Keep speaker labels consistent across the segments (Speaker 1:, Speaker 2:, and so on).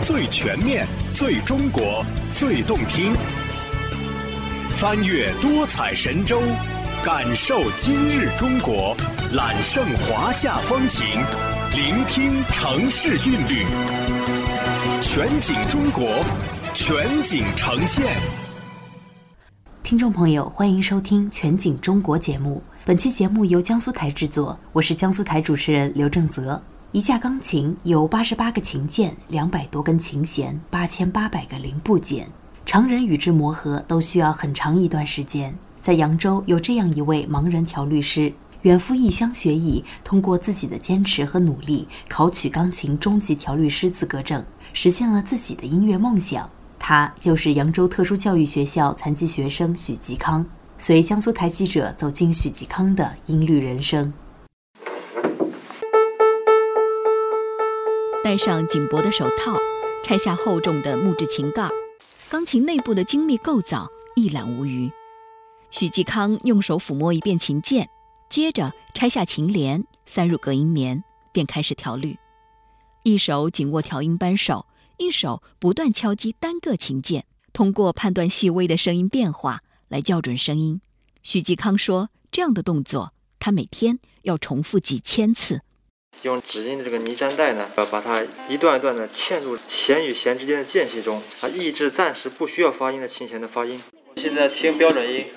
Speaker 1: 最全面、最中国、最动听。翻越多彩神州，感受今日中国，揽胜华夏风情，聆听城市韵律。全景中国，全景呈现。
Speaker 2: 听众朋友，欢迎收听全景中国节目。本期节目由江苏台制作，我是江苏台主持人刘正泽。一架钢琴有88个琴键、200多根琴弦、8800个零部件，常人与之磨合都需要很长一段时间。在扬州有这样一位盲人调律师，远赴异乡学艺，通过自己的坚持和努力，考取钢琴中级调律师资格证，实现了自己的音乐梦想。他就是扬州特殊教育学校残疾学生许继康。随江苏台记者走进许继康的音律人生。
Speaker 3: 戴上紧薄的手套，拆下厚重的木质琴盖，钢琴内部的精密构造一览无余。许继康用手抚摸一遍琴键，接着拆下琴帘，塞入隔音棉，便开始调律。一手紧握调音扳手，一手不断敲击单个琴键，通过判断细微的声音变化来校准声音。许继康说，这样的动作他每天要重复几千次。
Speaker 4: 用指音的这个泥粘带呢，把它一段一段的嵌入弦与弦之间的间隙中，抑制暂时不需要发音的琴弦的发音。现在听标准音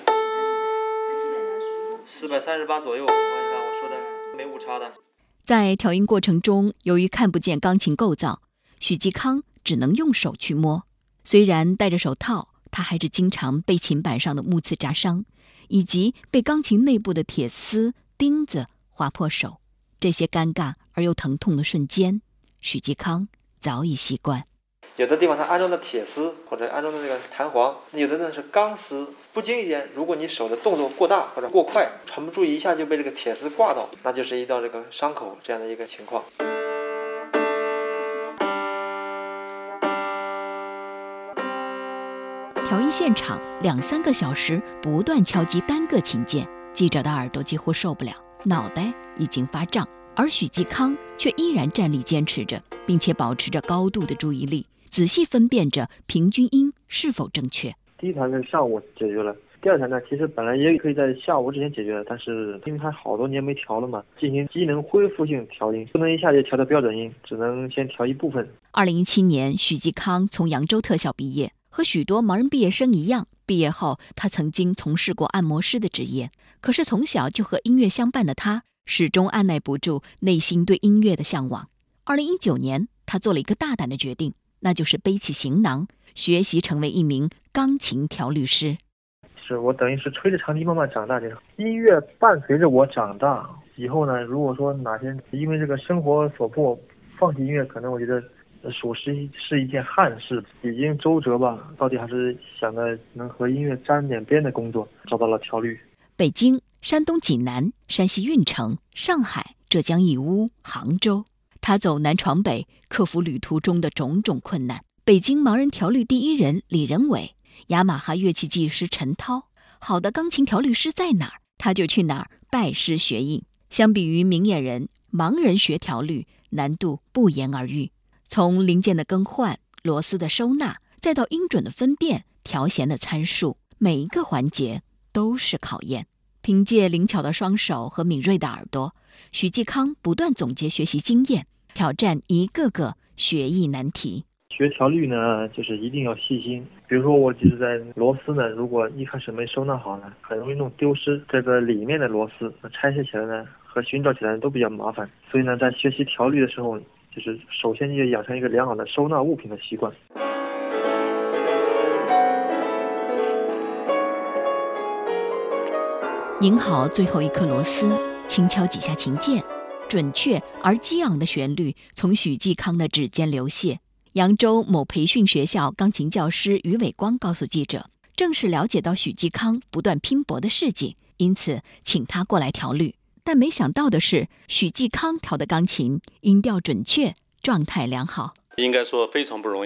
Speaker 4: 438左右，你看我说的没误差的。
Speaker 3: 在调音过程中，由于看不见钢琴构造，许继康只能用手去摸。虽然戴着手套，他还是经常被琴板上的木刺扎伤，以及被钢琴内部的铁丝、钉子划破手。这些尴尬而又疼痛的瞬间，许继康早已习惯。
Speaker 4: 有的地方它安装的铁丝或者安装的这个弹簧，有的呢是钢丝。不经意间，如果你手的动作过大或者过快，很不注意一下就被这个铁丝挂到，那就是一道这个伤口这样的一个情况。
Speaker 3: 调音现场2-3个小时不断敲击单个琴键，记者的耳朵几乎受不了，脑袋已经发胀，而许继康却依然站立坚持着，并且保持着高度的注意力，仔细分辨着平均音是否正确。
Speaker 5: 第一台是下午解决了，第二台呢，其实本来也可以在下午之前解决的，但是因为它好多年没调了嘛，进行机能恢复性调音，不能一下就调到标准音，只能先调一部分。
Speaker 3: 2017年，许继康从扬州特校毕业，和许多盲人毕业生一样，毕业后他曾经从事过按摩师的职业。可是从小就和音乐相伴的他，始终按耐不住内心对音乐的向往。2019年，他做了一个大胆的决定，那就是背起行囊，学习成为一名钢琴调律师。
Speaker 5: 是我等于是吹着长笛慢慢长大，这个音乐伴随着我长大。以后呢，如果说哪天因为这个生活所迫放弃音乐，可能我觉得属实是一件憾事。已经周折吧，到底还是想着能和音乐沾点边的工作，找到了调律。
Speaker 3: 北京、山东济南、山西运城、上海、浙江义乌、杭州，他走南闯北，克服旅途中的种种困难。北京盲人调律第一人李仁伟，雅马哈乐器技师陈涛，好的钢琴调律师在哪儿，他就去哪儿拜师学艺。相比于明眼人，盲人学调律难度不言而喻。从零件的更换、螺丝的收纳，再到音准的分辨、调弦的参数，每一个环节都是考验。凭借灵巧的双手和敏锐的耳朵，许继康不断总结学习经验，挑战一个个学艺难题。
Speaker 5: 学调律呢，就是一定要细心。比如说我就是在螺丝呢，如果一开始没收纳好呢，很容易弄丢失。这个里面的螺丝拆卸起来呢，和寻找起来都比较麻烦。所以呢，在学习调律的时候，就是首先就养成一个良好的收纳物品的习惯。
Speaker 3: 拧好最后一颗螺丝，轻敲几下琴键，准确而激昂的旋律从许继康的指尖流泻。扬州某培训学校钢琴教师于伟光告诉记者，正是了解到许继康不断拼搏的事迹，因此请他过来调律。但没想到的是，许继康调的钢琴音调准确，状态良好。
Speaker 6: 应该说非常不容易。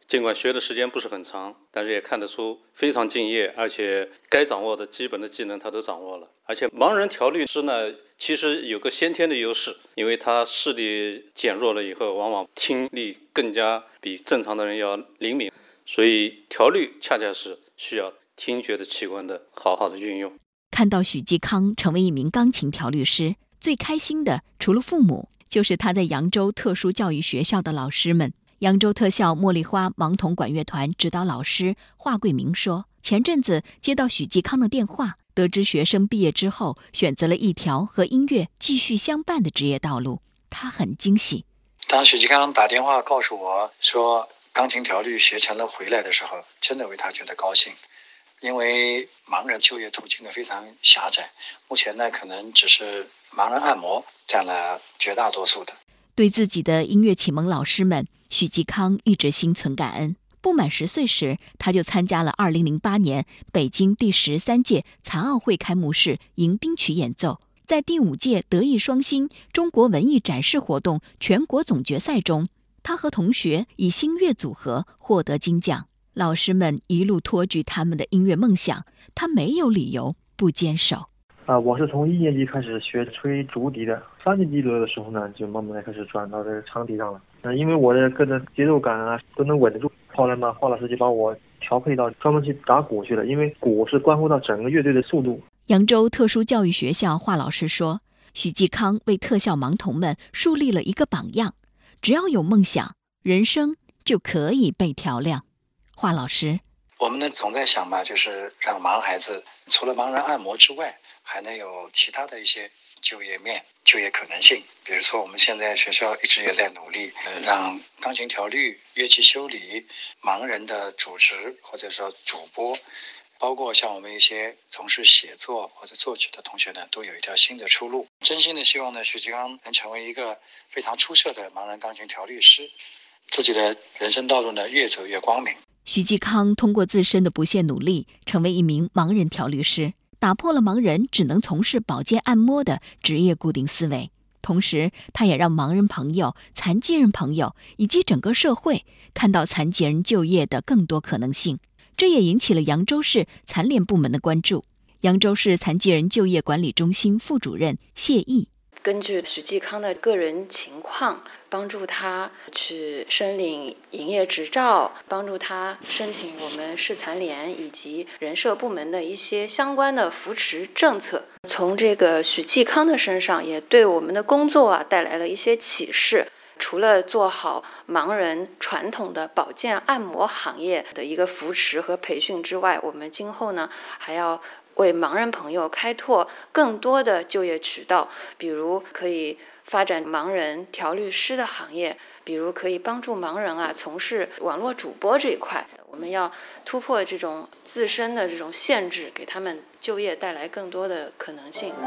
Speaker 6: 尽管学的时间不是很长，但是也看得出非常敬业，而且该掌握的基本的技能他都掌握了。而且盲人调律师呢，其实有个先天的优势，因为他视力减弱了以后，往往听力更加比正常的人要灵敏，所以调律恰恰是需要听觉的器官的好好的运用。
Speaker 3: 看到许继康成为一名钢琴调律师，最开心的除了父母，就是他在扬州特殊教育学校的老师们。扬州特校茉莉花盲童管乐团指导老师华贵明说，前阵子接到许继康的电话，得知学生毕业之后选择了一条和音乐继续相伴的职业道路，他很惊喜。
Speaker 7: 当许继康打电话告诉我说钢琴调律学成了回来的时候，真的为他觉得高兴。因为盲人就业途径的非常狭窄，目前呢可能只是盲人按摩占了绝大多数的。
Speaker 3: 对自己的音乐启蒙老师们，许继康一直心存感恩。不满10岁时，他就参加了2008年北京第13届残奥会开幕式迎宾曲演奏。在第5届德艺双馨中国文艺展示活动全国总决赛中，他和同学以新乐组合获得金奖。老师们一路托举他们的音乐梦想，他没有理由不坚守。
Speaker 5: 我是从1年级开始学吹竹笛的，3年级左右的时候呢，就慢慢开始转到这个长笛上了。因为我的个人节奏感啊都能稳得住，后来嘛，华老师就把我调配到专门去打鼓去了，因为鼓是关乎到整个乐队的速度。
Speaker 3: 扬州特殊教育学校华老师说，许继康为特校盲童们树立了一个榜样，只要有梦想，人生就可以被调亮。华老师，
Speaker 7: 我们呢总在想嘛，就是让盲孩子除了盲人按摩之外，还能有其他的一些就业可能性。比如说我们现在学校一直也在努力，让钢琴调律、乐器修理、盲人的主持或者说主播，包括像我们一些从事写作或者作曲的同学呢，都有一条新的出路。真心的希望呢，许继康能成为一个非常出色的盲人钢琴调律师，自己的人生道路呢越走越光明。
Speaker 3: 许继康通过自身的不懈努力，成为一名盲人调律师，打破了盲人只能从事保健按摩的职业固定思维。同时，他也让盲人朋友、残疾人朋友以及整个社会看到残疾人就业的更多可能性。这也引起了扬州市残联部门的关注。扬州市残疾人就业管理中心副主任谢毅，
Speaker 8: 根据许继康的个人情况，帮助他去申领营业执照，帮助他申请我们市残联以及人社部门的一些相关的扶持政策。从这个许继康的身上，也对我们的工作带来了一些启示。除了做好盲人传统的保健按摩行业的一个扶持和培训之外，我们今后呢还要为盲人朋友开拓更多的就业渠道，比如可以发展盲人调律师的行业，比如可以帮助盲人从事网络主播这一块。我们要突破这种自身的这种限制，给他们就业带来更多的可能性。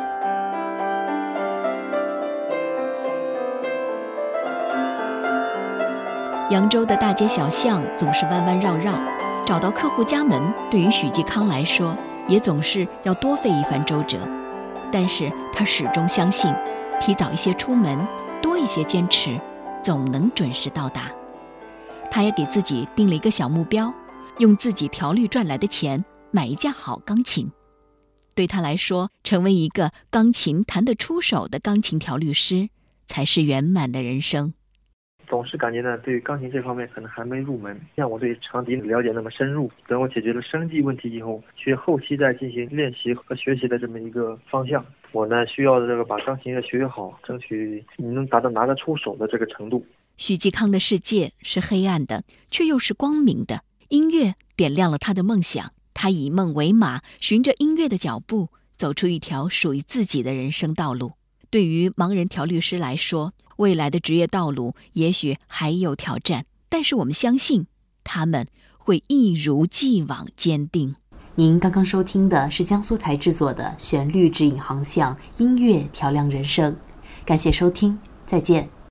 Speaker 3: 扬州的大街小巷总是弯弯绕绕，找到客户家门对于许继康来说也总是要多费一番周折。但是他始终相信，提早一些出门，多一些坚持，总能准时到达。他也给自己定了一个小目标，用自己调律赚来的钱买一架好钢琴。对他来说，成为一个钢琴弹得出手的钢琴调律师才是圆满的人生。
Speaker 5: 总是感觉呢，对于钢琴这方面可能还没入门，像我对长笛了解那么深入。等我解决了生计问题以后，去后期再进行练习和学习的这么一个方向。我呢需要这个把钢琴学好，争取能达到拿得出手的这个程度。
Speaker 3: 许继康的世界是黑暗的，却又是光明的。音乐点亮了他的梦想，他以梦为马，循着音乐的脚步，走出一条属于自己的人生道路。对于盲人调律师来说，未来的职业道路也许还有挑战，但是我们相信他们会一如既往坚定。
Speaker 2: 您刚刚收听的是江苏台制作的旋律指引航向，音乐调亮人生。感谢收听，再见。